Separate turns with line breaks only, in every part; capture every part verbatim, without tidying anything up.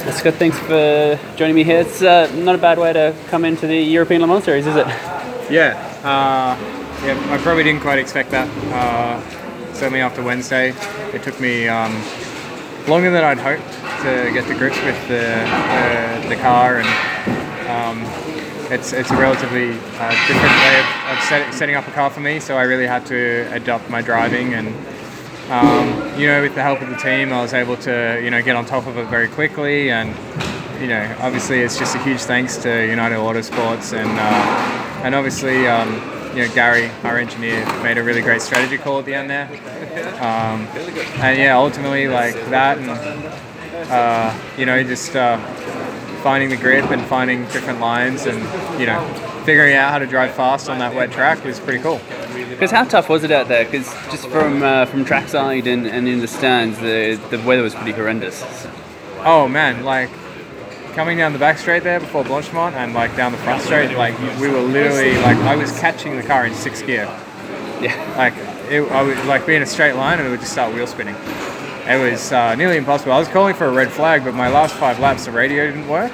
That's good. Thanks for joining me here. It's uh, not a bad way to come into the European Le Mans Series, is it?
Yeah, uh, yeah. I probably didn't quite expect that. Uh, certainly after Wednesday, it took me um, longer than I'd hoped to get to grips with the the, the car, and um, it's it's a relatively uh, different way of, of set, setting up a car for me. So I really had to adopt my driving and. Um, you know, with the help of the team, I was able to, you know, get on top of it very quickly, and you know, obviously, it's just a huge thanks to United Autosports, and uh, and obviously, um, you know, Gary, our engineer, made a really great strategy call at the end there, um, and yeah, ultimately, like that, and uh, you know, just uh, finding the grip and finding different lines, and you know, figuring out how to drive fast on that wet track was pretty cool.
Because how tough was it out there? Because just from uh, from trackside and, and in the stands, the the weather was pretty horrendous. So.
Oh man, like coming down the back straight there before Blanchimont and like down the front straight, like we were literally like I was catching the car in sixth gear.
Yeah.
Like it, I would like be in a straight line and it would just start wheel spinning. It was uh, nearly impossible. I was calling for a red flag, but my last five laps the radio didn't work,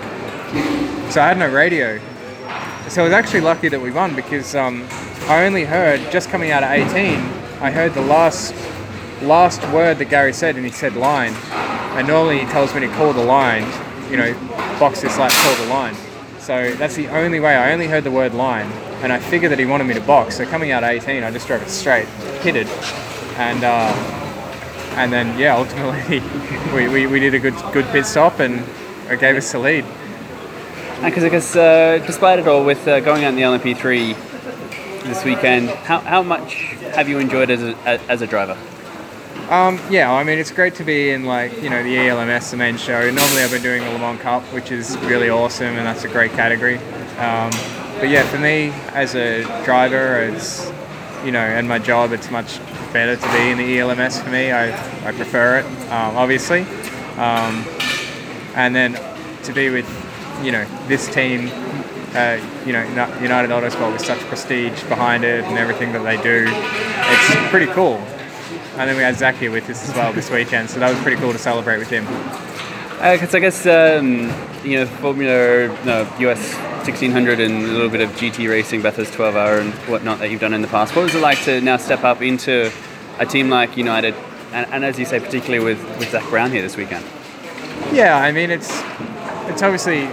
so I had no radio. So I was actually lucky that we won because um, I only heard, just coming out of eighteen, I heard the last last word that Gary said, and he said line. And normally he tells me to call the line, you know, box this lap, call the line. So that's the only way. I only heard the word line, and I figured that he wanted me to box. So coming out of eighteen, I just drove it straight, pitted, and uh, and then yeah, ultimately we, we, we did a good good pit stop, and it gave us the lead.
Because I guess, uh, despite it all, with uh, going out in the L M P three this weekend, how how much have you enjoyed as a as a driver?
Um, yeah, I mean it's great to be in like you know the E L M S, the main show. Normally I've been doing the Le Mans Cup, which is really awesome, and that's a great category. Um, but yeah, for me as a driver, it's you know, and my job, it's much better to be in the E L M S for me. I I prefer it, um, obviously, um, and then to be with. You know, this team, uh, you know, United Autosport with such prestige behind it and everything that they do, it's pretty cool. And then we had Zach here with us as well this weekend, so that was pretty cool to celebrate with him.
Because uh, I guess, um, you know, Formula, no, U S sixteen hundred and a little bit of G T racing, Bathurst twelve hour and whatnot that you've done in the past. What was it like to now step up into a team like United, and, and as you say, particularly with, with Zach Brown here this weekend?
Yeah, I mean, it's it's obviously...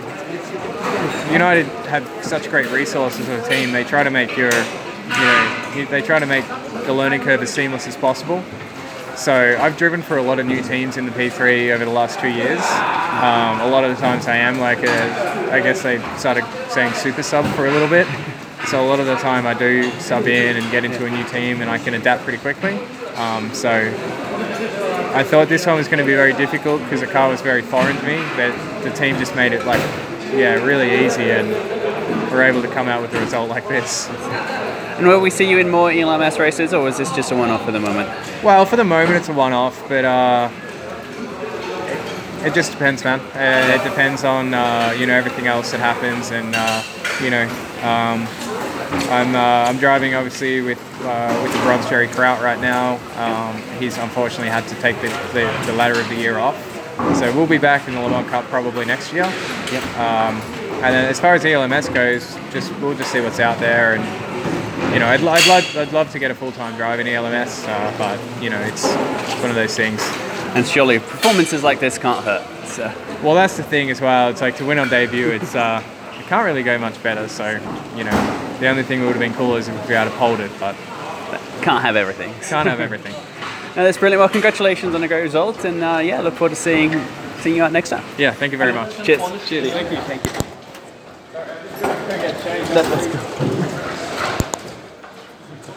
United have such great resources as a team. They try to make your, you know, they try to make the learning curve as seamless as possible. So I've driven for a lot of new teams in the P three over the last two years. Um, a lot of the times I am like a, I guess they started saying super sub for a little bit. So a lot of the time I do sub in and get into a new team and I can adapt pretty quickly. Um, so I thought this one was going to be very difficult because the car was very foreign to me, but the team just made it like, yeah, really easy, and we're able to come out with a result like this.
And will we see you in more E L M S races, or was this just a one-off for the moment?
Well, for the moment it's a one-off, but uh, it, it just depends, man. Uh, it depends on uh, you know everything else that happens, and uh, you know um, I'm uh, I'm driving obviously with uh, with the bronze Jerry Kraut right now. Um, he's unfortunately had to take the, the, the latter of the year off. So we'll be back in the Le Mans Cup probably next year.
Yep.
Um, and then as far as E L M S goes, just we'll just see what's out there. And you know, I'd, I'd love I'd love to get a full time drive in E L M S, uh, but you know, it's one of those things.
And surely performances like this can't hurt. So.
Well, that's the thing as well. It's like to win on debut, it's uh, it can't really go much better. So you know, the only thing that would have been cool is if we had pulled it, but
can't have everything.
Can't have everything.
No, that's brilliant. Well, congratulations on a great result, and uh, yeah, look forward to seeing seeing you out next time.
Yeah, thank you very much.
Cheers. Cheers. Thank you. Thank you. Let's go.